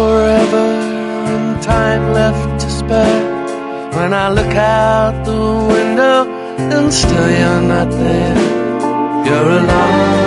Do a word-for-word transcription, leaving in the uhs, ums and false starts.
forever and time left to spare. When I look out the window and still you're not there. You're alone.